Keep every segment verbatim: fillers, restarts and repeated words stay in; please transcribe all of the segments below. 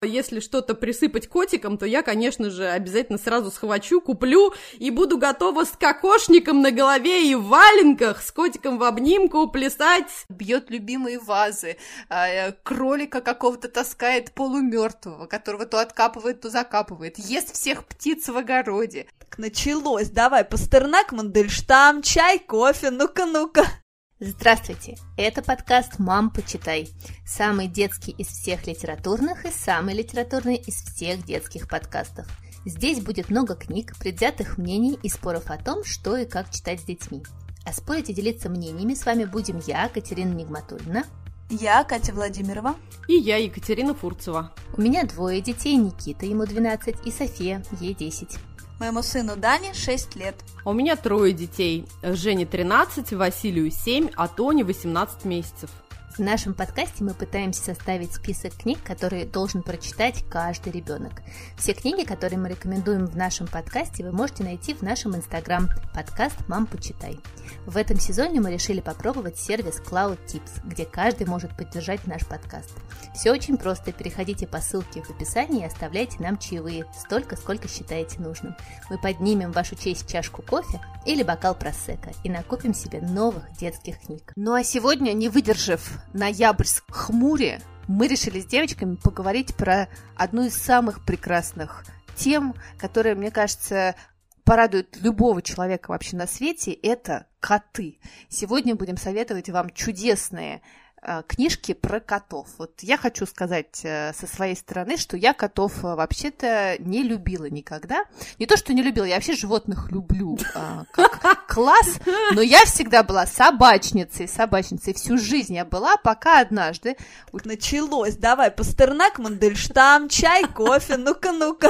Если что-то присыпать котиком, то я, конечно же, обязательно сразу схвачу, куплю и буду готова с кокошником на голове и в валенках, с котиком в обнимку плясать. Бьет любимые вазы, кролика какого-то таскает полумертвого, которого то откапывает, то закапывает, ест всех птиц в огороде. Так началось, давай, Пастернак, Мандельштам, чай, кофе, ну-ка, ну-ка. Здравствуйте, это подкаст «Мам, почитай», самый детский из всех литературных и самый литературный из всех детских подкастов. Здесь будет много книг, предвзятых мнений и споров о том, что и как читать с детьми. А спорить и делиться мнениями с вами будем я, Катерина Нигматульна. Я, Катя Владимирова. И я, Екатерина Фурцева. У меня двое детей, Никита, ему двенадцать, и София, ей десять. Моему сыну Дане шесть лет. А у меня трое детей. Жене тринадцать, Василию семь, а Тоне восемнадцать месяцев. В нашем подкасте мы пытаемся составить список книг, которые должен прочитать каждый ребенок. Все книги, которые мы рекомендуем в нашем подкасте, вы можете найти в нашем инстаграм подкаст «Мам, почитай». В этом сезоне мы решили попробовать сервис Cloud Tips, где каждый может поддержать наш подкаст. Все очень просто. Переходите по ссылке в описании и оставляйте нам чаевые столько, сколько считаете нужным. Мы поднимем в вашу честь чашку кофе или бокал просекко и накупим себе новых детских книг. Ну а сегодня, не выдержав ноябрьской хмури, мы решили с девочками поговорить про одну из самых прекрасных тем, которая, мне кажется, порадует любого человека вообще на свете, это коты. Сегодня будем советовать вам чудесные книжки про котов. Вот я хочу сказать со своей стороны, что я котов вообще-то не любила никогда. Не то, что не любила, я вообще животных люблю как класс, но я всегда была собачницей, собачницей. Всю жизнь я была, пока однажды... Началось. Давай, Пастернак, Мандельштам, чай, кофе, ну-ка, ну-ка.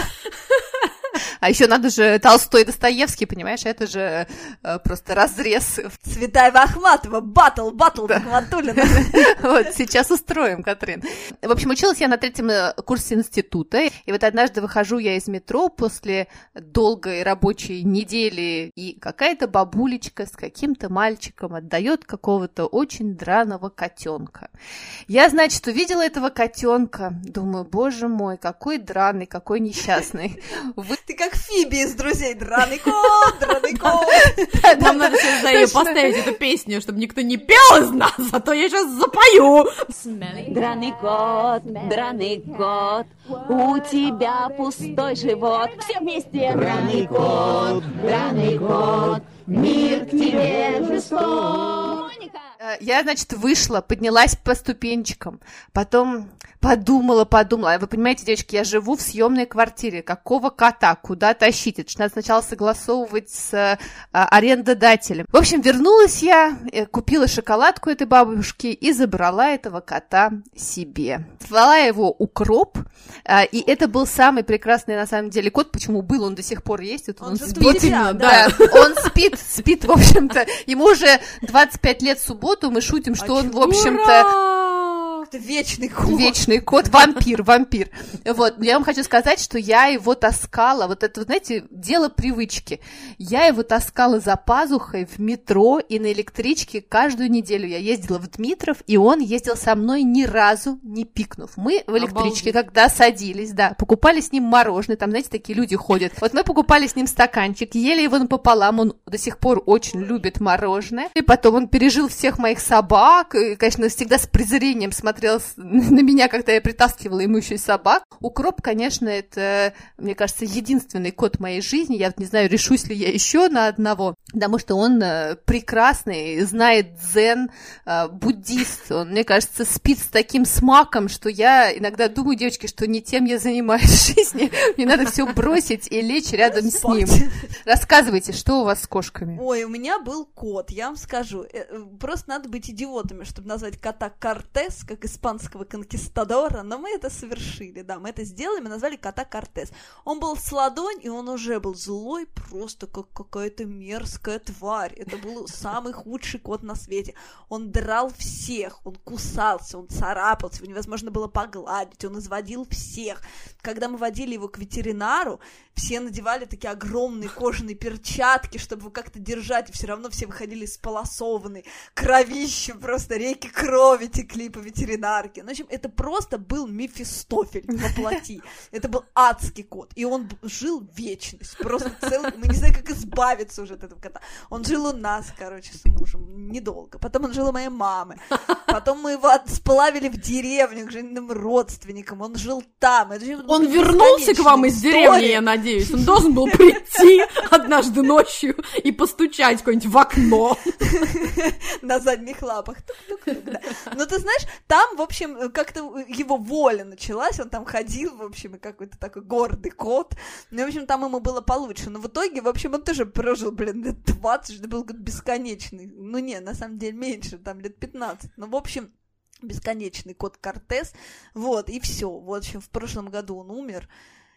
А еще надо же Толстой и Достоевский, понимаешь, это же э, просто разрез. Цветаева Ахматова, батл, батл, Нигматуллина. Вот, сейчас устроим, Катрин. В общем, училась я на третьем курсе института, и вот однажды выхожу я из метро после долгой рабочей недели, и какая-то бабулечка с каким-то мальчиком отдает какого-то очень драного котенка. Я, значит, увидела этого котенка, думаю, боже мой, какой драный, какой несчастный. Вы... Ты как Фиби из «Друзей». Драный кот, драный кот. Нам надо сейчас поставить эту песню, чтобы никто не пел из нас, а то я сейчас запою. Драный кот, драный кот, у тебя пустой живот. Все вместе. Драный кот, драный кот, мир к тебе жесток. Я, значит, вышла, поднялась по ступенчикам, потом подумала, подумала. Вы понимаете, девочки, я живу в съемной квартире. Какого кота? Куда тащить? Это же надо сначала согласовывать с а, арендодателем. В общем, вернулась я, купила шоколадку этой бабушки и забрала этого кота себе. Звала его Укроп, а, и это был самый прекрасный, на самом деле, кот. Почему был? Он до сих пор есть. Вот он он спит. Вот именно, да. да. Он спит, спит, в общем-то. Ему уже двадцать пять лет в субботу. Мы шутим, что а он, в общем-то... Это вечный кот. Вечный кот, вампир, вампир. Вот, я вам хочу сказать, что я его таскала, вот это, знаете, дело привычки. Я его таскала за пазухой в метро и на электричке каждую неделю. Я ездила в Дмитров, и он ездил со мной ни разу не пикнув. Мы в электричке, Обалдеть. Когда садились, да, покупали с ним мороженое, там, знаете, такие люди ходят. Вот мы покупали с ним стаканчик, ели его напополам, он до сих пор очень любит мороженое. И потом он пережил всех моих собак, и, конечно, всегда с презрением смотрел на меня, когда я притаскивала ему еще и собак. Укроп, конечно, это, мне кажется, единственный кот в моей жизни. Я вот не знаю, решусь ли я еще на одного, потому что он прекрасный, знает дзен, буддист. Он, мне кажется, спит с таким смаком, что я иногда думаю, девочки, что не тем я занимаюсь в жизни. Мне надо все бросить и лечь рядом с ним. Рассказывайте, что у вас с кошками? Ой, у меня был кот, я вам скажу. Просто надо быть идиотами, чтобы назвать кота Кортес, как испанского конкистадора, но мы это совершили, да, мы это сделали, мы назвали кота Кортес. Он был с ладонь, и он уже был злой, просто как какая-то мерзкая тварь. Это был самый худший кот на свете. Он драл всех, он кусался, он царапался, его невозможно было погладить, он изводил всех. Когда мы водили его к ветеринару, все надевали такие огромные кожаные перчатки, чтобы его как-то держать, и все равно все выходили сполосованные, кровище, просто реки крови текли по ветеринару. свинарки. Ну, в общем, это просто был Мефистофель воплоти. Это был адский кот. И он жил вечность. Просто целый... Мы не знаем, как избавиться уже от этого кота. Он жил у нас, короче, с мужем. Недолго. Потом он жил у моей мамы. Потом мы его сплавили в деревню к женным родственникам. Он жил там. Это он вернулся к вам из деревни, я надеюсь. Он должен был прийти однажды ночью и постучать куда-нибудь в окно. На задних лапах. Но ты знаешь, там, в общем, как-то его воля началась. Он там ходил, в общем, и какой-то такой гордый кот. Ну, в общем, там ему было получше. Но в итоге, в общем, он тоже прожил, блин, лет двадцать. Это был бесконечный. Ну, не, на самом деле меньше, там лет пятнадцать. Ну, в общем... бесконечный кот Кортес, вот, и все. В общем, в прошлом году он умер,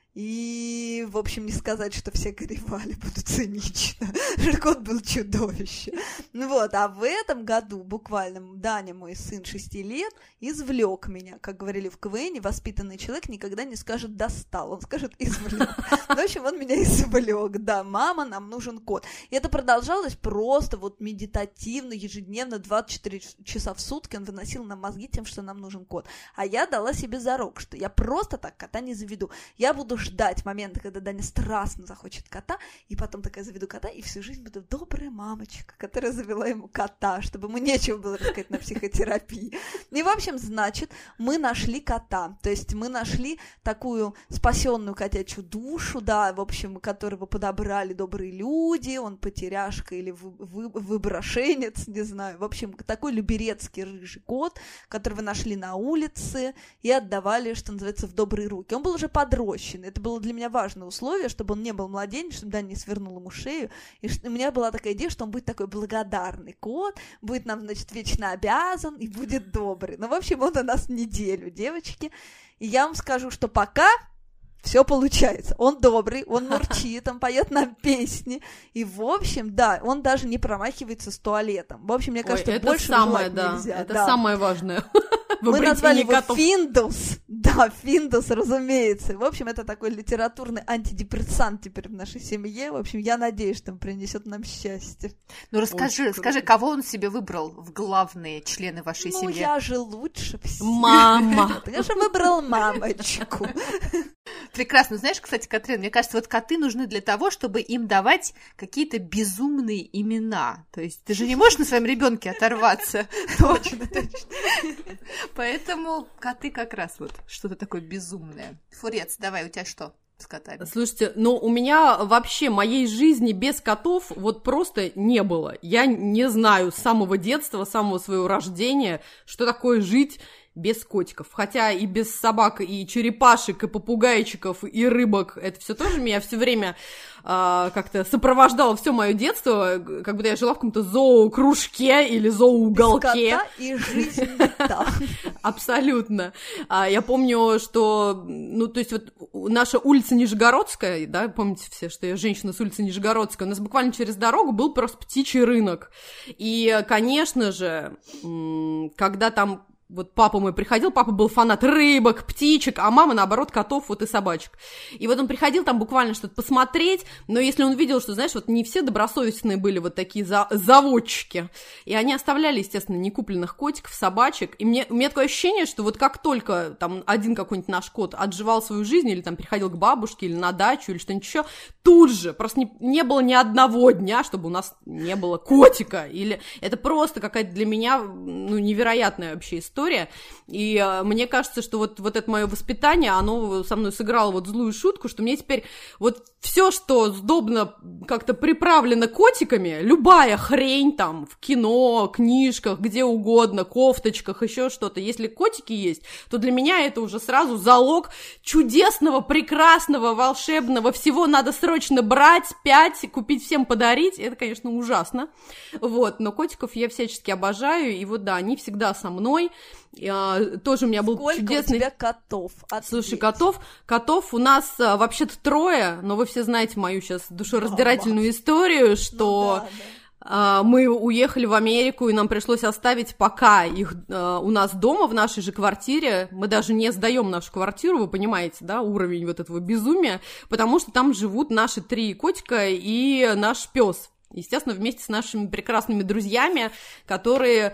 и, в общем, не сказать, что все горевали, буду цинично. Кот был чудовище. Ну вот, а в этом году буквально Даня, мой сын шести лет, извлек меня, как говорили в КВН, воспитанный человек никогда не скажет «достал», он скажет «извлек». В общем, он меня извлек, да, мама, нам нужен кот. И это продолжалось просто вот медитативно, ежедневно, двадцать четыре часа в сутки он выносил нам мозги тем, что нам нужен кот. А я дала себе зарок, что я просто так кота не заведу. Я буду ждать момента, когда Даня страстно захочет кота, и потом такая заведу кота, и всю жизнь буду добрая мамочка, которая завела ему кота, чтобы ему нечего было рассказать на психотерапии. И, в общем, значит, мы нашли кота, то есть мы нашли такую спасенную котячью душу, да, в общем, которого подобрали добрые люди, он потеряшка или вы, вы, выброшенец, не знаю, в общем, такой люберецкий рыжий кот, которого нашли на улице и отдавали, что называется, в добрые руки. Он был уже подрощен. Это было для меня важное условие, чтобы он не был младенец, чтобы Даня не свернул ему шею. И у меня была такая идея, что он будет такой благодарный кот, будет нам, значит, вечно обязан и будет добрый. Ну, в общем, он у нас неделю, девочки. И я вам скажу, что пока все получается. Он добрый, он мурчит, он поет нам песни. И, в общем, да, он даже не промахивается с туалетом. В общем, мне кажется, Ой, больше самое, желать да, нельзя. Это да. самое важное. Мы назвали его котов. Финдус. Да, Финдус, разумеется. В общем, это такой литературный антидепрессант теперь в нашей семье. В общем, я надеюсь, что он принесет нам счастье. Ну, расскажи, скажи, кого он себе выбрал в главные члены вашей ну, семьи? Ну, я же лучше всех. Мама. Я же выбрал мамочку. Прекрасно. Знаешь, кстати, Катрин, мне кажется, вот коты нужны для того, чтобы им давать какие-то безумные имена. То есть ты же не можешь на своем ребенке оторваться. Точно, точно. Поэтому коты как раз вот что-то такое безумное. Фурец, давай, у тебя что с котами? Слушайте, ну у меня вообще моей жизни без котов вот просто не было. Я не знаю с самого детства, с самого своего рождения, что такое жить без котиков. Хотя и без собак, и черепашек, и попугайчиков, и рыбок, это все тоже меня все время а, как-то сопровождало все мое детство, как будто я жила в каком-то зоокружке или зооуголке. Без кота и жизнь не та. Абсолютно. А, я помню, что, ну, то есть вот наша улица Нижегородская, да, помните все, что я женщина с улицы Нижегородской, у нас буквально через дорогу был просто птичий рынок. И, конечно же, когда там вот папа мой приходил, папа был фанат рыбок, птичек, а мама, наоборот, котов вот и собачек. И вот он приходил там буквально что-то посмотреть, но если он видел, что, знаешь, вот не все добросовестные были вот такие за- заводчики, и они оставляли, естественно, некупленных котиков, собачек, и мне, у меня такое ощущение, что вот как только там один какой-нибудь наш кот отживал свою жизнь, или там переходил к бабушке, или на дачу, или что-нибудь еще, тут же, просто не, не было ни одного дня, чтобы у нас не было котика, или это просто какая-то для меня, ну, невероятная вообще история. История. И э, мне кажется, что вот, вот это мое воспитание, оно со мной сыграло вот злую шутку, что мне теперь вот все, что сдобно как-то приправлено котиками, любая хрень там в кино, книжках, где угодно, кофточках, еще что-то, если котики есть, то для меня это уже сразу залог чудесного, прекрасного, волшебного, всего надо срочно брать, пять, купить всем, подарить, это, конечно, ужасно, вот, но котиков я всячески обожаю, и вот, да, они всегда со мной. Я, тоже у меня был Сколько чудесный... Сколько у тебя котов? Ответь. Слушай, котов, котов у нас а, вообще-то трое, но вы все знаете мою сейчас душераздирательную Мама. историю, что... Ну, да, да. Мы уехали в Америку, и нам пришлось оставить пока их uh, у нас дома, в нашей же квартире. Мы даже не сдаем нашу квартиру, вы понимаете, да, уровень вот этого безумия, потому что там живут наши три котика и наш пес. Естественно, вместе с нашими прекрасными друзьями, которые...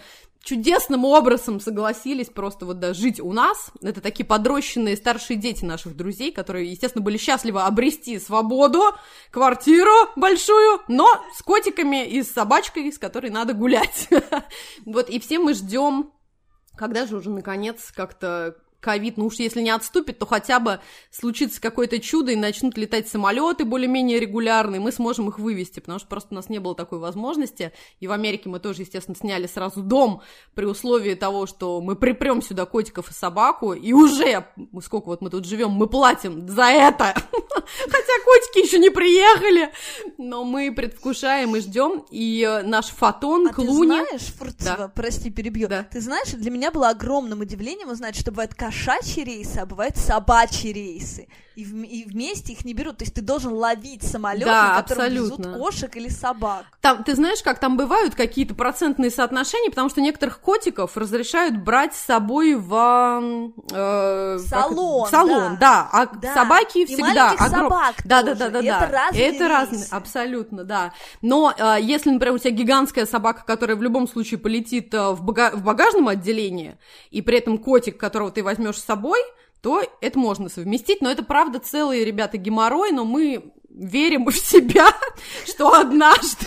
чудесным образом согласились просто вот, да, жить у нас. Это такие подрощенные старшие дети наших друзей, которые, естественно, были счастливы обрести свободу, квартиру большую, но с котиками и с собачкой, с которой надо гулять. Вот, и все мы ждем, когда же уже, наконец, как-то ковид, ну уж если не отступит, то хотя бы случится какое-то чудо, и начнут летать самолеты более-менее регулярные, мы сможем их вывести, потому что просто у нас не было такой возможности, и в Америке мы тоже, естественно, сняли сразу дом при условии того, что мы припрем сюда котиков и собаку, и уже, сколько вот мы тут живем, мы платим за это, хотя котики еще не приехали, но мы предвкушаем и ждем, и наш Фотон, а Клуни... ты знаешь, Фурцева, да. прости, перебью, да. ты знаешь, для меня было огромным удивлением узнать, что бывает кошачьи рейсы, а бывают собачьи рейсы. И, в, и вместе их не берут. То есть ты должен ловить самолеты, да, которые абсолютно. везут кошек или собак. Там, ты знаешь, как там бывают какие-то процентные соотношения, потому что некоторых котиков разрешают брать с собой в... Э, салон. В салон, да. да. А да. собаки и всегда... маленьких огром... собак да, тоже. да, да, да, Это да. разные Это разные, рейсы. абсолютно, да. Но э, если, например, у тебя гигантская собака, которая в любом случае полетит э, в, бага... в багажном отделении, и при этом котик, которого ты возьмешь с собой, то это можно совместить, но это, правда, целые, ребята, геморрой, но мы верим в себя, что однажды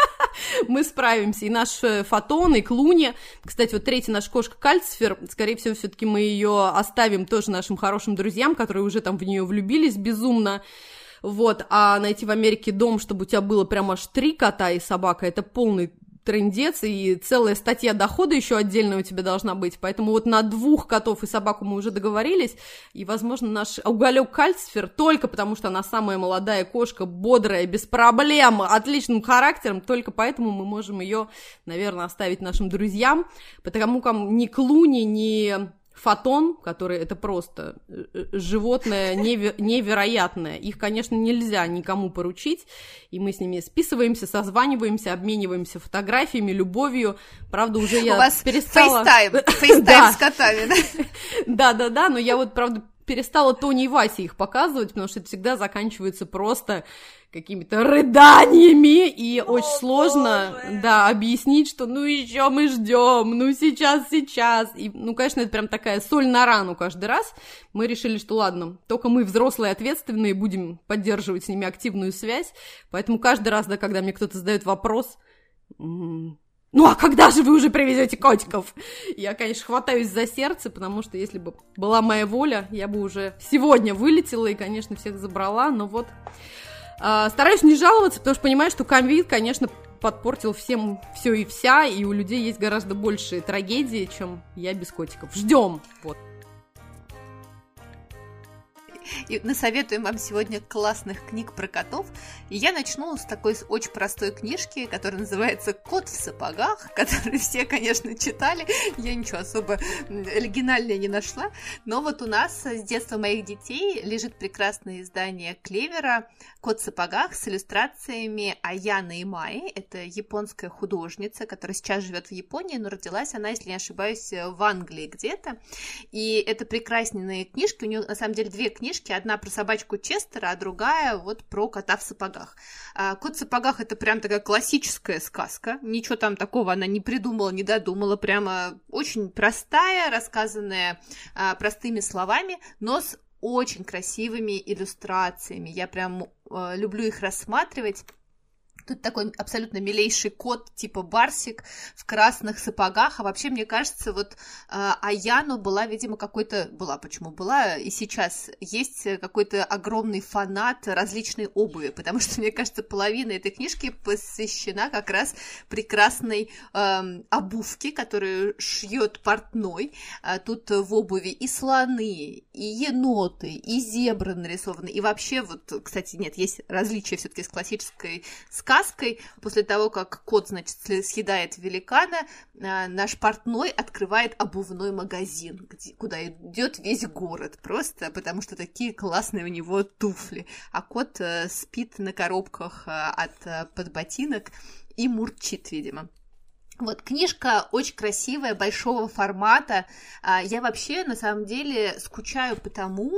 мы справимся. И наш Фотон, и Клуни, кстати, вот третья наша кошка Кальцифер, скорее всего, все-таки мы ее оставим тоже нашим хорошим друзьям, которые уже там в нее влюбились безумно. Вот, а найти в Америке дом, чтобы у тебя было прям аж три кота и собака, это полный трындец, и целая статья дохода еще отдельная у тебя должна быть, поэтому вот на двух котов и собаку мы уже договорились, и, возможно, наш уголек Кальцифер, только потому что она самая молодая кошка, бодрая, без проблем, отличным характером, только поэтому мы можем ее, наверное, оставить нашим друзьям, потому как ни Клуни, ни Фотон, который это просто животное неверо- невероятное. Их, конечно, нельзя никому поручить, и мы с ними списываемся, созваниваемся, обмениваемся фотографиями, любовью. Правда, уже я У вас перестала... фейстайм, фейстайм с котами, да? Да-да-да, но я вот, правда, перестала Тони и Васе их показывать, потому что это всегда заканчивается просто какими-то рыданиями, и О, очень сложно, Боже. да, объяснить, что ну еще мы ждем, ну сейчас, сейчас, и, ну, конечно, это прям такая соль на рану каждый раз. Мы решили, что ладно, только мы, взрослые, ответственные, будем поддерживать с ними активную связь, поэтому каждый раз, да, когда мне кто-то задает вопрос, м- ну а когда же вы уже привезете котиков? Я, конечно, хватаюсь за сердце, потому что если бы была моя воля, я бы уже сегодня вылетела и, конечно, всех забрала, но вот... Стараюсь не жаловаться, потому что понимаю, что ковид, конечно, подпортил всем все и вся, и у людей есть гораздо большие трагедии, чем я без котиков. Ждем, вот. И насоветуем вам сегодня классных книг про котов. И я начну с такой очень простой книжки, которая называется «Кот в сапогах», которую все, конечно, читали. Я ничего особо оригинального не нашла. Но вот у нас с детства моих детей лежит прекрасное издание Клевера «Кот в сапогах» с иллюстрациями Аяны Имаи. Это японская художница, которая сейчас живет в Японии, но родилась она, если не ошибаюсь, в Англии где-то. И это прекрасные книжки. У нее, на самом деле, две книжки. Одна про собачку Честера, а другая вот про кота в сапогах. Кот в сапогах — это прям такая классическая сказка. Ничего там такого она не придумала, не додумала. Прямо очень простая, рассказанная простыми словами, но с очень красивыми иллюстрациями. Я прям люблю их рассматривать. Тут такой абсолютно милейший кот, типа Барсик, в красных сапогах. А вообще, мне кажется, вот э, Аяну была, видимо, какой-то... Была, почему была, и сейчас есть какой-то огромный фанат различной обуви, потому что, мне кажется, половина этой книжки посвящена как раз прекрасной э, обувке, которую шьет портной. А тут в обуви и слоны, и еноты, и зебры нарисованы. И вообще, вот, кстати, нет, есть различия все-таки с классической сказкой. После того, как кот, значит, съедает великана, наш портной открывает обувной магазин, где, куда идет весь город, просто потому что такие классные у него туфли. А кот спит на коробках от подботинок и мурчит, видимо. Вот, книжка очень красивая, большого формата. Я вообще, на самом деле, скучаю по тому,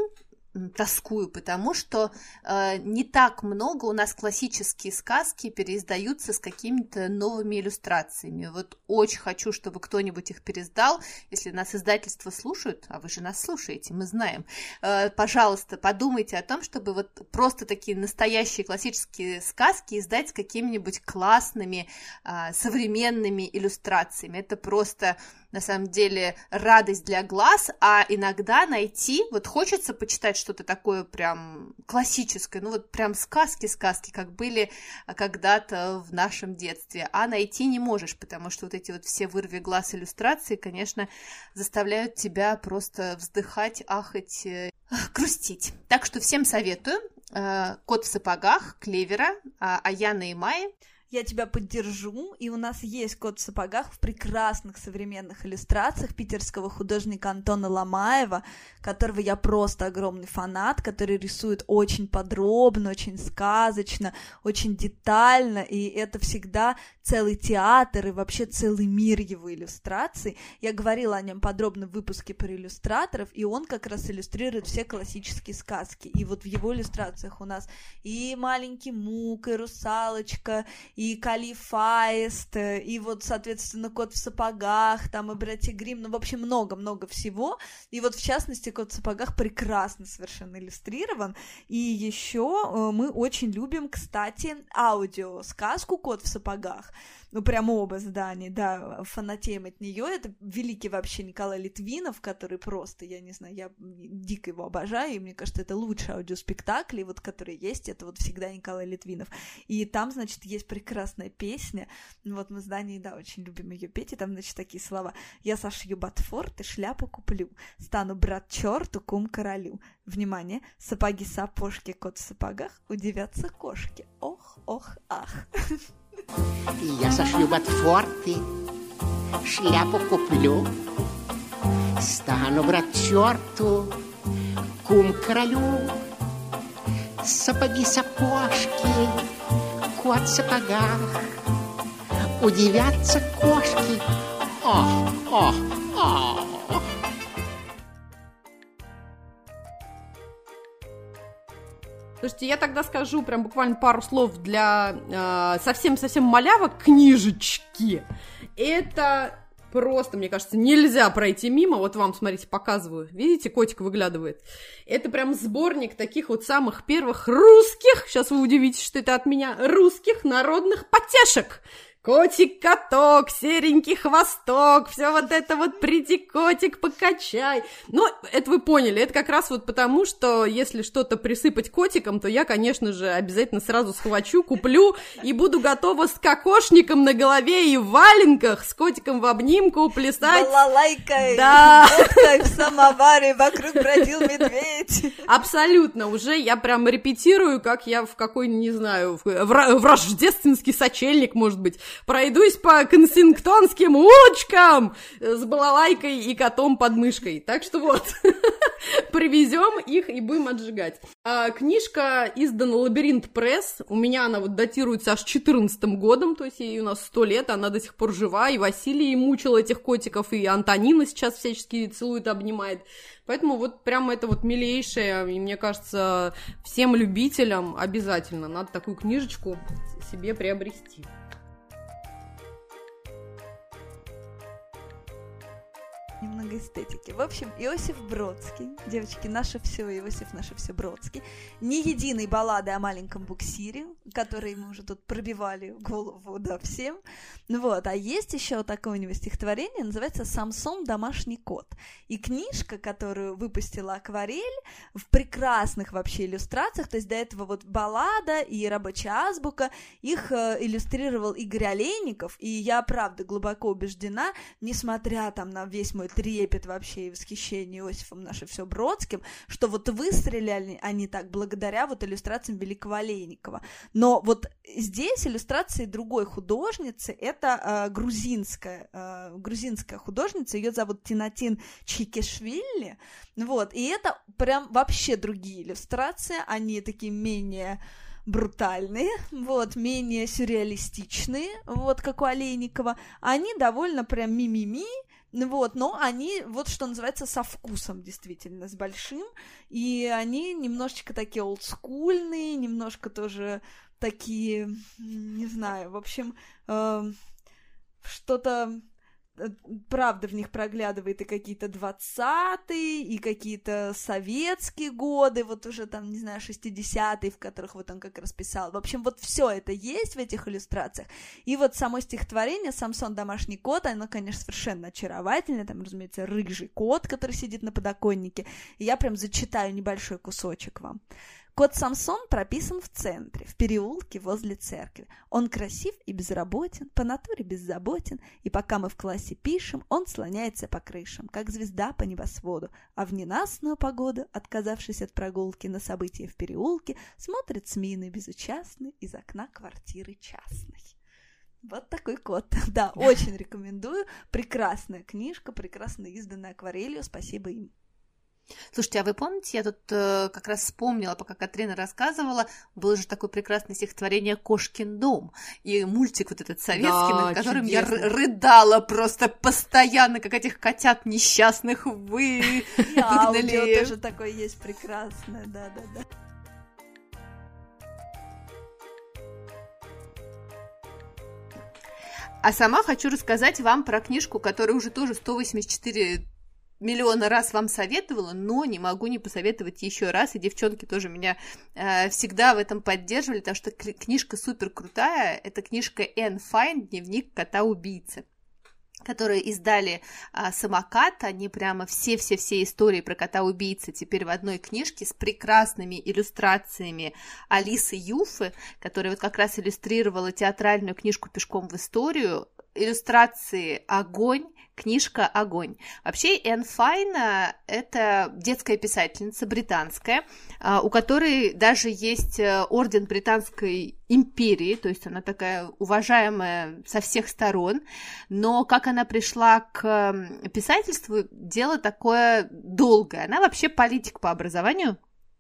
тоскую, потому что э, не так много у нас классические сказки переиздаются с какими-то новыми иллюстрациями. Вот очень хочу, чтобы кто-нибудь их переиздал. Если нас издательства слушают, а вы же нас слушаете, мы знаем, э, пожалуйста, подумайте о том, чтобы вот просто такие настоящие классические сказки издать с какими-нибудь классными э, современными иллюстрациями. Это просто на самом деле радость для глаз, а иногда найти, вот хочется почитать что-то такое прям классическое, ну вот прям сказки-сказки, как были когда-то в нашем детстве, а найти не можешь, потому что вот эти вот все вырви глаз иллюстрации, конечно, заставляют тебя просто вздыхать, ахать, грустить. Так что всем советую. «Кот в сапогах», Клевера, Аяна и Майи. Я тебя поддержу, и у нас есть «Кот в сапогах» в прекрасных современных иллюстрациях питерского художника Антона Ломаева, которого я просто огромный фанат, который рисует очень подробно, очень сказочно, очень детально, и это всегда целый театр и вообще целый мир его иллюстраций. Я говорила о нем подробно в выпуске про иллюстраторов, и он как раз иллюстрирует все классические сказки. И вот в его иллюстрациях у нас и «Маленький Мук», и «Русалочка», и «Калиф Аист», и вот, соответственно, «Кот в сапогах», там и «Братья Гримм», ну, в общем, много-много всего. И вот, в частности, «Кот в сапогах» прекрасно совершенно иллюстрирован. И еще мы очень любим, кстати, аудиосказку «Кот в сапогах». Ну, прям оба издания, да, фанатеем от нее. Это великий вообще Николай Литвинов, который просто, я не знаю, я дико его обожаю, и мне кажется, это лучшие аудиоспектакли, вот, которые есть, это вот всегда Николай Литвинов. И там, значит, есть прекрасная песня, вот мы в издании, да, очень любим ее петь, и там, значит, такие слова: «Я сошью ботфорт и шляпу куплю, стану брат черту, кум королю. Внимание, сапоги-сапожки, кот в сапогах, удивятся кошки. Ох, ох, ах». Я сошью ботфорты, шляпу куплю, стану брат черту, кум королю. Сапоги-сапожки, кот в сапогах, удивятся кошки. Ох, ох, ох. Слушайте, я тогда скажу прям буквально пару слов для э, совсем-совсем малявок книжечки. Это просто, мне кажется, нельзя пройти мимо. Вот вам, смотрите, показываю. Видите, котик выглядывает. Это прям сборник таких вот самых первых русских, сейчас вы удивитесь, что это от меня, русских народных потешек. Котик-каток, серенький хвосток, все вот это вот приди, котик, покачай. Ну, это вы поняли, это как раз вот потому, что если что-то присыпать котиком, то я, конечно же, обязательно сразу схвачу, куплю и буду готова с кокошником на голове и в валенках, с котиком в обнимку плясать. Балалайкой, да. водкой в самоваре, вокруг бродил медведь. Абсолютно, уже я прям репетирую, как я в какой, не знаю, в, в рождественский сочельник, может быть, пройдусь по кенсингтонским улочкам с балалайкой и котом под мышкой. Так что вот, привезем их и будем отжигать. А, книжка издана «Лабиринт Пресс». У меня она вот датируется аж четырнадцатым годом, то есть ей у нас сто лет, она до сих пор жива, и Василий мучил этих котиков, и Антонина сейчас всячески целует, обнимает. Поэтому вот прям это вот милейшее, и мне кажется, всем любителям обязательно надо такую книжечку себе приобрести. Немного эстетики. В общем, Иосиф Бродский, девочки, наше все, Иосиф наше все Бродский, ни единой баллады о маленьком буксире, которые мы уже тут пробивали голову, да, всем. Вот, а есть еще такое у него стихотворение, называется «Самсон, домашний кот». И книжка, которую выпустила Акварель, в прекрасных вообще иллюстрациях, то есть до этого вот баллада и рабочая азбука, их э, иллюстрировал Игорь Олейников, и я, правда, глубоко убеждена, несмотря там на весь мой трепет вообще и восхищение Иосифом наше все Бродским, что вот выстрелили они так благодаря вот иллюстрациям великого Олейникова. Но вот здесь иллюстрации другой художницы, это э, грузинская, э, грузинская художница, ее зовут Тинатин Чикешвили, вот, и это прям вообще другие иллюстрации, они такие менее брутальные, вот, менее сюрреалистичные, вот, как у Олейникова, они довольно прям ми-ми-ми, Вот, но они, вот что называется, со вкусом, действительно, с большим, и они немножечко такие олдскульные, немножко тоже такие, не знаю, в общем, э, что-то, правда, в них проглядывает и какие-то двадцатые, и какие-то советские годы, вот уже там, не знаю, шестидесятые, в которых вот он как раз писал. В общем, вот все это есть в этих иллюстрациях. И вот само стихотворение «Самсон, домашний кот», оно, конечно, совершенно очаровательное. Там, разумеется, рыжий кот, который сидит на подоконнике. И я прям зачитаю небольшой кусочек вам. Кот Самсон прописан в центре, в переулке возле церкви. Он красив и безработен, по натуре беззаботен, и пока мы в классе пишем, он слоняется по крышам, как звезда по небосводу, а в ненастную погоду, отказавшись от прогулки на события в переулке, смотрит с миной безучастной из окна квартиры частной. Вот такой кот. Да, очень рекомендую. Прекрасная книжка, прекрасно изданная акварелью, спасибо им. Слушайте, а вы помните, я тут э, как раз вспомнила, пока Катрина рассказывала, было же такое прекрасное стихотворение «Кошкин дом», и мультик вот этот советский, да, над которым чудесно. Я рыдала просто постоянно, как этих котят несчастных вы и аудио тоже такое есть прекрасное, да-да-да. А сама хочу рассказать вам про книжку, которая уже тоже сто восемьдесят четыре миллиона раз вам советовала, но не могу не посоветовать еще раз, и девчонки тоже меня э, всегда в этом поддерживали, потому что книжка супер крутая. Это книжка Энн Файн «Дневник кота-убийцы», которые издали а, «Самокат». Они прямо все-все-все истории про кота-убийцы теперь в одной книжке с прекрасными иллюстрациями Алисы Юфы, которая вот как раз иллюстрировала театральную книжку «Пешком в историю». Иллюстрации «Огонь», книжка «Огонь». Вообще, Энн Файн – это детская писательница британская, у которой даже есть орден Британской империи, то есть она такая уважаемая со всех сторон, но как она пришла к писательству, дело такое долгое. Она вообще политик по образованию,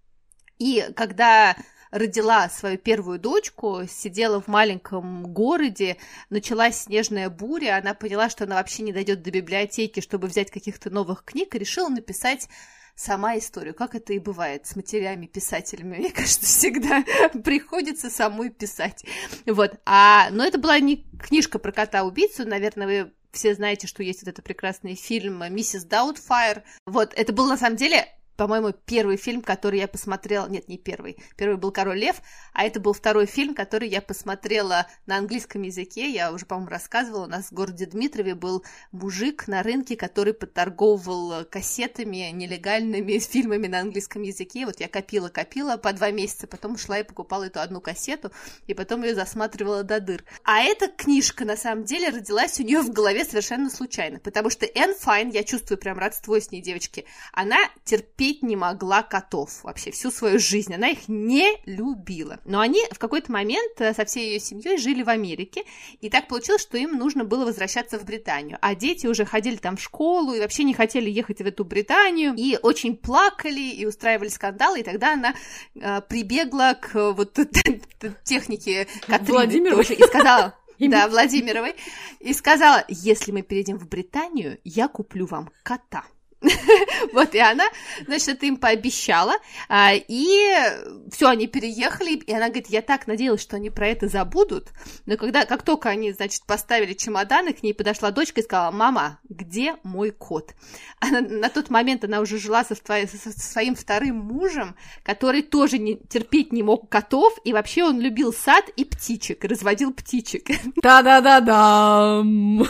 и когда родила свою первую дочку, сидела в маленьком городе, началась снежная буря, она поняла, что она вообще не дойдет до библиотеки, чтобы взять каких-то новых книг, и решила написать сама историю, как это и бывает с матерями-писателями. Мне кажется, всегда приходится самой писать. Вот. А, но это была не книжка про кота-убийцу, наверное, вы все знаете, что есть вот этот прекрасный фильм «Миссис Даутфайр». Вот, это был на самом деле... по-моему, первый фильм, который я посмотрела... Нет, не первый. Первый был «Король лев», а это был второй фильм, который я посмотрела на английском языке. Я уже, по-моему, рассказывала. У нас в городе Дмитрове был мужик на рынке, который подторговывал кассетами нелегальными с фильмами на английском языке. Вот я копила-копила по два месяца, потом шла и покупала эту одну кассету, и потом ее засматривала до дыр. А эта книжка, на самом деле, родилась у нее в голове совершенно случайно, потому что Энн Файн, я чувствую прям родство с ней, девочки, она терпеть не могла котов вообще всю свою жизнь, она их не любила. Но они в какой-то момент со всей ее семьей жили в Америке, и так получилось, что им нужно было возвращаться в Британию, а дети уже ходили там в школу и вообще не хотели ехать в эту Британию, и очень плакали, и устраивали скандалы, и тогда она э, прибегла к вот технике Катрины тоже и сказала... Да, Владимировой, и сказала: если мы переедем в Британию, я куплю вам кота. Вот, и она, значит, это им пообещала, и все, они переехали, и она говорит: я так надеялась, что они про это забудут, но когда, как только они, значит, поставили чемоданы, к ней подошла дочка и сказала: мама, где мой кот? Она, на тот момент она уже жила со, со своим вторым мужем, который тоже не, терпеть не мог котов, и вообще он любил сад и птичек, разводил птичек. Да-да-да-да.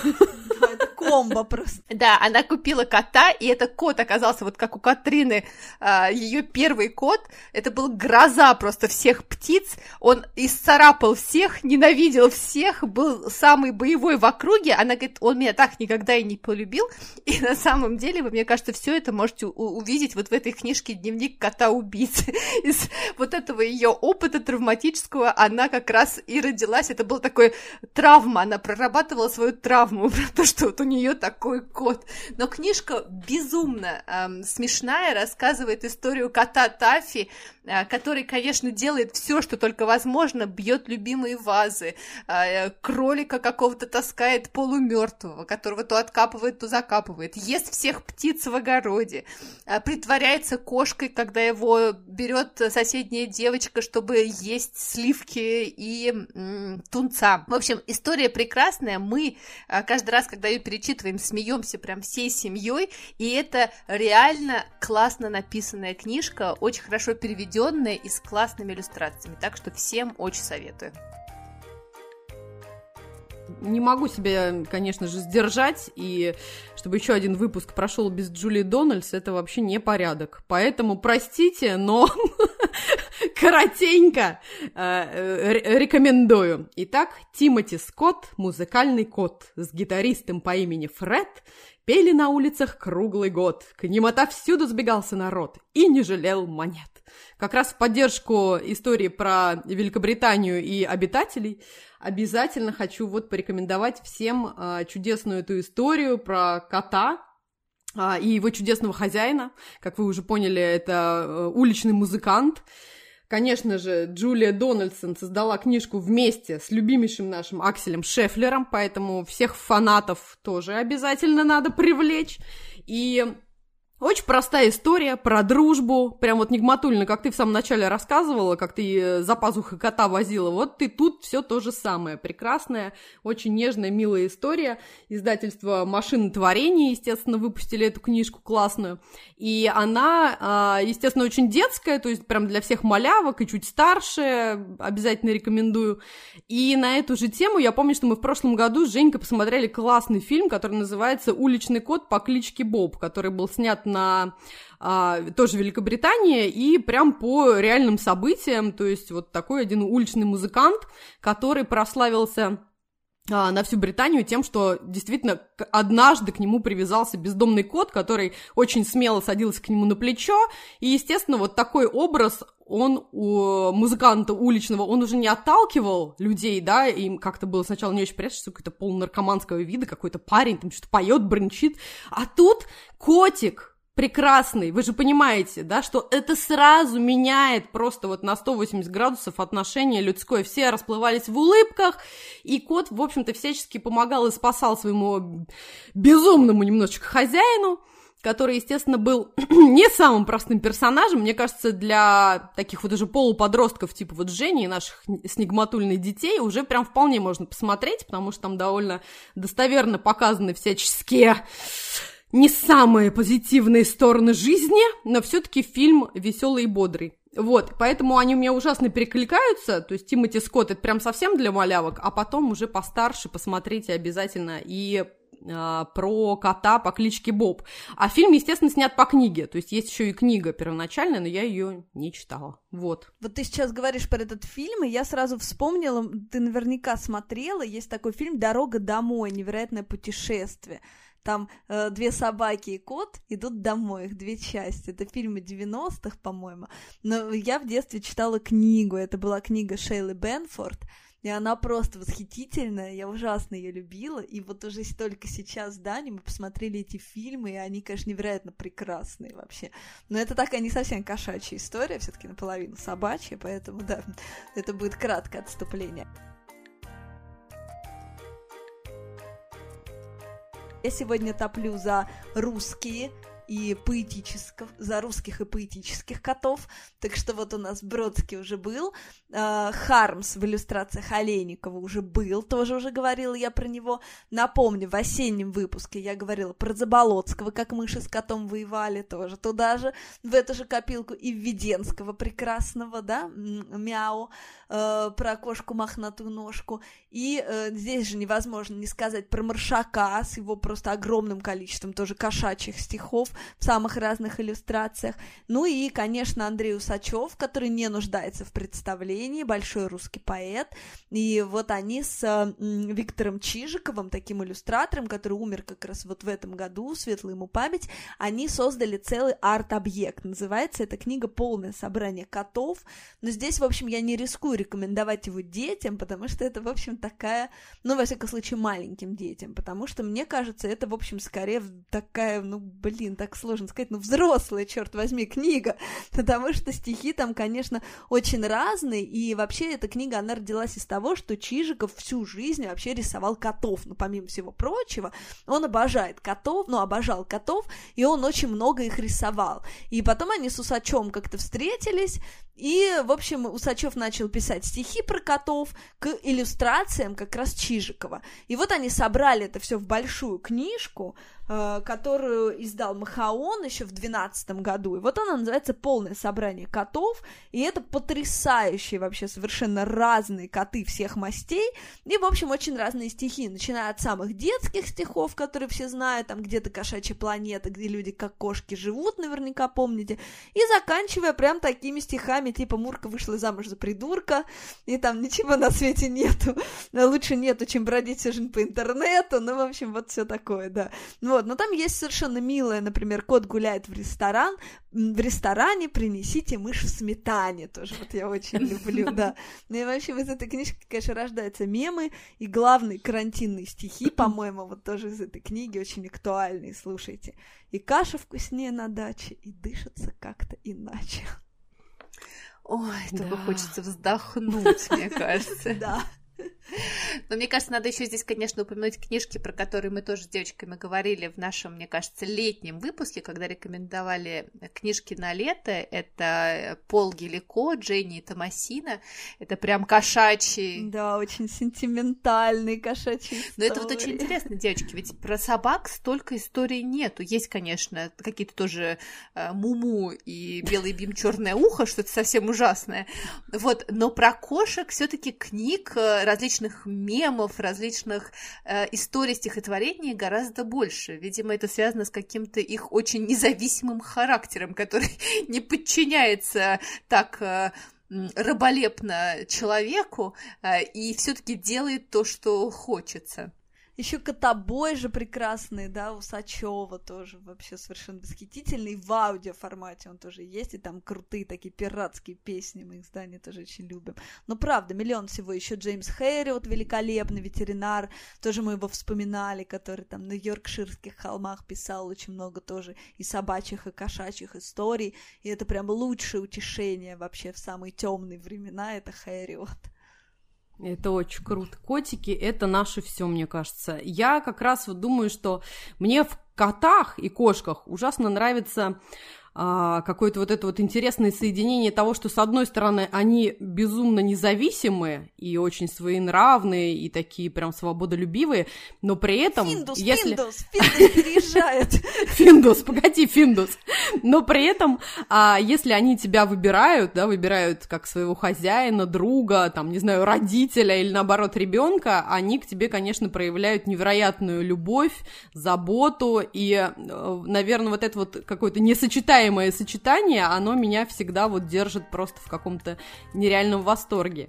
Это комбо просто. Да, она купила кота, и этот кот оказался вот как у Катрины, а, ее первый кот. Это был гроза просто всех птиц. Он исцарапал всех, ненавидел всех, был самый боевой в округе. Она говорит: он меня так никогда и не полюбил. И на самом деле, вы, мне кажется, все это можете у- увидеть вот в этой книжке «Дневник кота-убийцы». Из вот этого ее опыта травматического она как раз и родилась. Это была такая травма, она прорабатывала свою травму, про то, что вот у нее такой кот. Но книжка безумно эм, смешная, рассказывает историю кота Таффи, э, который, конечно, делает все, что только возможно, бьет любимые вазы, э, кролика какого-то таскает полумертвого, которого то откапывает, то закапывает, ест всех птиц в огороде, э, притворяется кошкой, когда его берет соседняя девочка, чтобы есть сливки и м, тунца. В общем, история прекрасная. Мы э, каждый раз, когда ее перечитываем, смеемся прям всей семьей, и это реально классно написанная книжка, очень хорошо переведенная и с классными иллюстрациями, так что всем очень советую. Не могу себя, конечно же, сдержать, и чтобы еще один выпуск прошел без Джулии Дональдс, это вообще не порядок. Поэтому простите, но коротенько рекомендую. Итак, Тимоти Скотт, музыкальный кот, с гитаристом по имени Фред, пели на улицах круглый год. К ним отовсюду сбегался народ и не жалел монет. Как раз в поддержку истории про Великобританию и обитателей обязательно хочу вот порекомендовать всем а, чудесную эту историю про кота а, и его чудесного хозяина. Как вы уже поняли, это а, уличный музыкант. Конечно же, Джулия Дональдсон создала книжку вместе с любимейшим нашим Акселем Шефлером, поэтому всех фанатов тоже обязательно надо привлечь. И очень простая история про дружбу, прям вот Нигматульна, как ты в самом начале рассказывала, как ты за пазухой кота возила, вот ты тут все то же самое, прекрасная, очень нежная, милая история. Издательство «Машинотворение», естественно, выпустили эту книжку классную, и она, естественно, очень детская, то есть прям для всех малявок и чуть старше, обязательно рекомендую. И на эту же тему я помню, что мы в прошлом году с Женькой посмотрели классный фильм, который называется «Уличный кот по кличке Боб», который был снят на а, тоже Великобритании и прям по реальным событиям, то есть вот такой один уличный музыкант, который прославился а, на всю Британию тем, что действительно однажды к нему привязался бездомный кот, который очень смело садился к нему на плечо, и, естественно, вот такой образ он у музыканта уличного, он уже не отталкивал людей, да, им как-то было сначала не очень приятно, что какой-то полунаркоманского вида, какой-то парень там что-то поет, бренчит, а тут котик прекрасный, вы же понимаете, да, что это сразу меняет просто вот на сто восемьдесят градусов отношение людское, все расплывались в улыбках, и кот, в общем-то, всячески помогал и спасал своему безумному немножечко хозяину, который, естественно, был не самым простым персонажем, мне кажется, для таких вот уже полуподростков, типа вот Жени и наших снегматульных детей, уже прям вполне можно посмотреть, потому что там довольно достоверно показаны всяческие не самые позитивные стороны жизни, но все-таки фильм веселый и бодрый. Вот, поэтому они у меня ужасно перекликаются, то есть Тимоти Скотт это прям совсем для малявок, а потом уже постарше посмотрите обязательно и а, про кота по кличке Боб. А фильм, естественно, снят по книге, то есть есть еще и книга первоначальная, но я ее не читала. Вот. Вот ты сейчас говоришь про этот фильм, и я сразу вспомнила, ты наверняка смотрела, есть такой фильм «Дорога домой. Невероятное путешествие». Там э, две собаки и кот идут домой, их две части. Это фильмы девяностых, по-моему. Но я в детстве читала книгу, это была книга Шейлы Бенфорд, и она просто восхитительная, я ужасно ее любила. И вот уже только сейчас с Даней мы посмотрели эти фильмы, и они, конечно, невероятно прекрасные вообще. Но это такая не совсем кошачья история, все-таки наполовину собачья, поэтому, да, это будет краткое отступление. Я сегодня топлю за русские и поэтических, за русских и поэтических котов, так что вот у нас Бродский уже был, э, Хармс в иллюстрациях Олейникова уже был, тоже уже говорила я про него. Напомню, в осеннем выпуске я говорила про Заболоцкого, как мыши с котом воевали, тоже туда же, в эту же копилку, и Введенского прекрасного, да, Мяу, э, про кошку мохнатую ножку, и э, здесь же невозможно не сказать про Маршака с его просто огромным количеством тоже кошачьих стихов. в самых разных иллюстрациях. Ну и, конечно, Андрей Усачев, который не нуждается в представлении, большой русский поэт. И вот они с м, Виктором Чижиковым, таким иллюстратором, который умер как раз вот в этом году, светлая ему память, они создали целый арт-объект. Называется эта книга «Полное собрание котов». Но здесь, в общем, я не рискую рекомендовать его детям, потому что это, в общем, такая, ну, во всяком случае, маленьким детям, потому что, мне кажется, это, в общем, скорее такая, ну, блин, так сложно сказать, ну, взрослая, черт возьми, книга, потому что стихи там, конечно, очень разные, и вообще эта книга, она родилась из того, что Чижиков всю жизнь вообще рисовал котов, ну, помимо всего прочего, он обожает котов, ну, обожал котов, и он очень много их рисовал, и потом они с Усачевым как-то встретились, и, в общем, Усачев начал писать стихи про котов к иллюстрациям как раз Чижикова. И вот они собрали это все в большую книжку, э, которую издал Махаон еще в двенадцатом году. И вот она называется «Полное собрание котов». И это потрясающие вообще совершенно разные коты всех мастей. И, в общем, очень разные стихи, начиная от самых детских стихов, которые все знают, там где-то «Кошачья планета», где люди как кошки живут, наверняка помните, и заканчивая прям такими стихами, типа «Мурка вышла замуж за придурка», и там ничего на свете нету, лучше нету, чем бродить всю жизнь по интернету, ну, в общем, вот все такое, да. Вот, но там есть совершенно милое, например, «Кот гуляет в ресторан», в ресторане принесите мышь в сметане, тоже вот я очень люблю, да. Ну и вообще из этой книжки, конечно, рождаются мемы, и главные карантинные стихи, по-моему, вот тоже из этой книги очень актуальные, слушайте. «И каша вкуснее на даче, и дышится как-то иначе». Ой, только Да. хочется вздохнуть, мне кажется. Да. Но мне кажется, надо еще здесь, конечно, упомянуть книжки, про которые мы тоже с девочками говорили в нашем, мне кажется, летнем выпуске, когда рекомендовали книжки на лето. Это Пол Гелико, Дженни и Томасина. Это прям кошачий. Да, очень сентиментальный кошачий истории. Но это вот очень интересно, девочки, ведь про собак столько историй нету. Есть, конечно, какие-то тоже э, Муму и Белый бим, Черное ухо, что-то совсем ужасное. Вот, но про кошек все-таки книг, различных мемов, различных э, историй, стихотворений гораздо больше. Видимо, это связано с каким-то их очень независимым характером, который не подчиняется так э, раболепно человеку э, и все-таки делает то, что хочется. Еще Котобой же прекрасный, да, Усачева тоже вообще совершенно восхитительный. В аудиоформате он тоже есть, и там крутые такие пиратские песни, мы их с Даней тоже очень любим. Но правда, миллион всего. Еще Джеймс Хэриот, великолепный ветеринар, тоже мы его вспоминали, который там на Йоркширских холмах писал очень много тоже и собачьих, и кошачьих историй, и это прям лучшее утешение вообще в самые темные времена, это Хэриот. Это очень круто. Котики — это наше все, мне кажется. Я как раз вот думаю, что мне в котах и кошках ужасно нравится а, какое-то вот это вот интересное соединение того, что, с одной стороны, они безумно независимые и очень своенравные, и такие прям свободолюбивые, но при этом... Финдус, если... Финдус, Финдус переезжает. Финдус, погоди, Финдус. Но при этом, а, если они тебя выбирают, да, выбирают как своего хозяина, друга, там, не знаю, родителя или, наоборот, ребенка, они к тебе, конечно, проявляют невероятную любовь, заботу, и, наверное, вот это вот какое-то несочетаемое сочетание, оно меня всегда вот держит просто в каком-то нереальном восторге.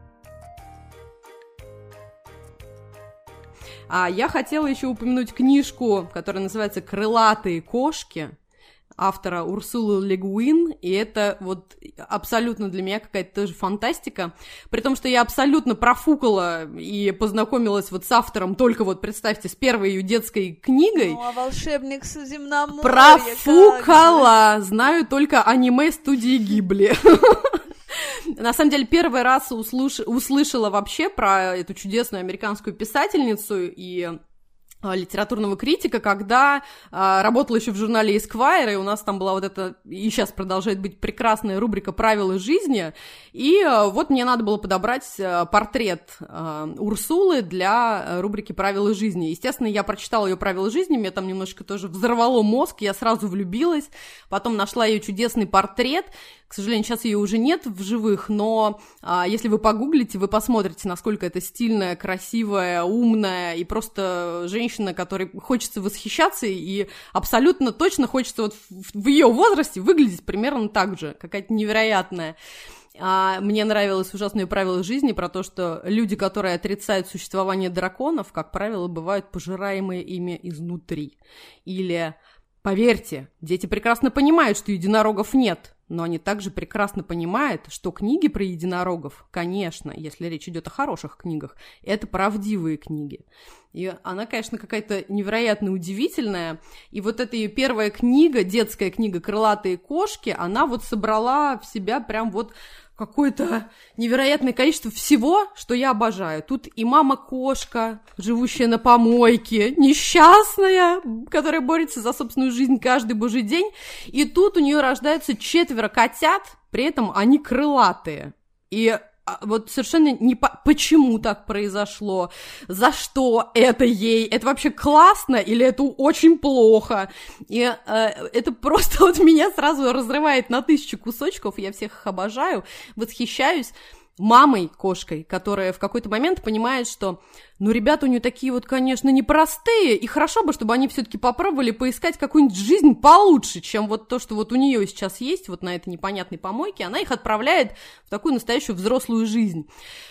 А я хотела еще упомянуть книжку, которая называется «Крылатые кошки», автора Урсулы Ле Гуин, и это вот абсолютно для меня какая-то тоже фантастика, при том, что я абсолютно профукала и познакомилась вот с автором только вот, представьте, с первой ее детской книгой. Ну, а волшебник Средиземноморья, Профукала! Знаю только аниме студии Гибли. На самом деле, первый раз услыш... услышала вообще про эту чудесную американскую писательницу и литературного критика, когда а, работала еще в журнале Esquire, и у нас там была вот эта, и сейчас продолжает быть прекрасная рубрика «Правила жизни», и а, вот мне надо было подобрать а, портрет а, Урсулы для рубрики «Правила жизни». Естественно, я прочитала ее «Правила жизни», мне там немножко тоже взорвало мозг, я сразу влюбилась, потом нашла ее чудесный портрет. К сожалению, сейчас ее уже нет в живых, но а, если вы погуглите, вы посмотрите, насколько это стильная, красивая, умная и просто женщина женщина, которой хочется восхищаться, и абсолютно точно хочется вот в, в ее возрасте выглядеть примерно так же, какая-то невероятная. А мне нравилось «Ужасные правила жизни» про то, что люди, которые отрицают существование драконов, как правило, бывают пожираемые ими изнутри. Или, поверьте, дети прекрасно понимают, что единорогов нет, но они также прекрасно понимают, что книги про единорогов, конечно, если речь идет о хороших книгах, это правдивые книги. И она, конечно, какая-то невероятно удивительная. И вот эта ее первая книга, детская книга «Крылатые кошки», она вот собрала в себя прям вот какое-то невероятное количество всего, что я обожаю. Тут и мама-кошка, живущая на помойке, несчастная, которая борется за собственную жизнь каждый божий день. И тут у нее рождаются четверо котят, при этом они крылатые. И вот совершенно не по... почему так произошло, за что это ей, это вообще классно или это очень плохо, и э, это просто вот меня сразу разрывает на тысячу кусочков, я всех их обожаю, восхищаюсь мамой-кошкой, которая в какой-то момент понимает, что, ну, ребята у нее такие вот, конечно, непростые, и хорошо бы, чтобы они все-таки попробовали поискать какую-нибудь жизнь получше, чем вот то, что вот у нее сейчас есть, вот на этой непонятной помойке, она их отправляет в такую настоящую взрослую жизнь.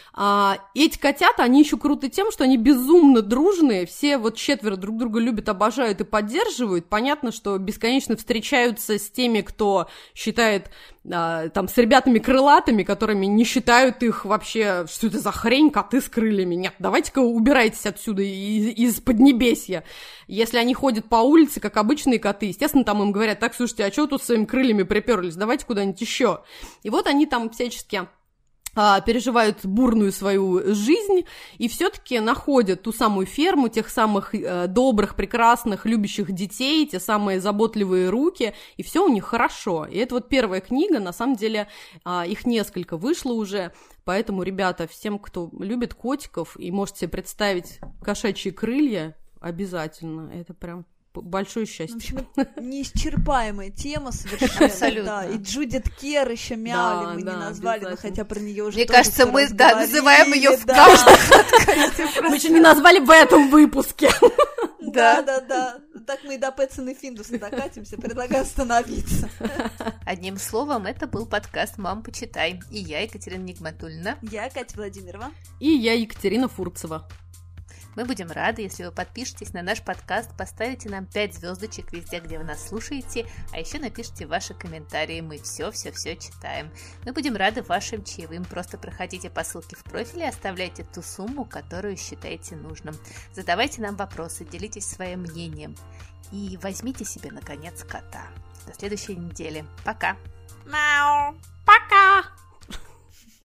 А, эти котята, они еще круты тем, что они безумно дружные, все вот четверо друг друга любят, обожают и поддерживают. Понятно, что бесконечно встречаются с теми, кто считает, а, там, с ребятами крылатыми, которыми не считают их вообще, что это за хрень, коты с крыльями. Нет, давайте-ка убирайтесь отсюда из, из Поднебесья. Если они ходят по улице, как обычные коты, естественно, там им говорят: так, слушайте, а что тут с своими крыльями приперлись, давайте куда-нибудь еще. И вот они там всячески переживают бурную свою жизнь и все-таки находят ту самую ферму, тех самых э, добрых, прекрасных, любящих детей, те самые заботливые руки, и все у них хорошо. И это вот первая книга, на самом деле э, их несколько вышло уже, поэтому, ребята, всем, кто любит котиков и может себе представить кошачьи крылья, обязательно, это прям большое счастье. В общем, неисчерпаемая тема совершенно. Абсолютно. Да. И Джудит Кер еще Мяули да, мы да, не назвали, но хотя про нее уже. Мне кажется, мы да, называем ее в каждом подкасте. Мы еще не назвали в этом выпуске. Да, да, да. Так мы и до Пэтсон и Финдуса докатимся. Предлагаю остановиться. Одним словом, это был подкаст «Мам, почитай». И я, Екатерина Нигматульна. Я, Катя Владимирова. И я, Екатерина Фурцева. Мы будем рады, если вы подпишетесь на наш подкаст, поставите нам пять звездочек везде, где вы нас слушаете, а еще напишите ваши комментарии, мы все-все-все читаем. Мы будем рады вашим чаевым, просто проходите по ссылке в профиле и оставляйте ту сумму, которую считаете нужным. Задавайте нам вопросы, делитесь своим мнением и возьмите себе, наконец, кота. До следующей недели. Пока! Мяу! Пока!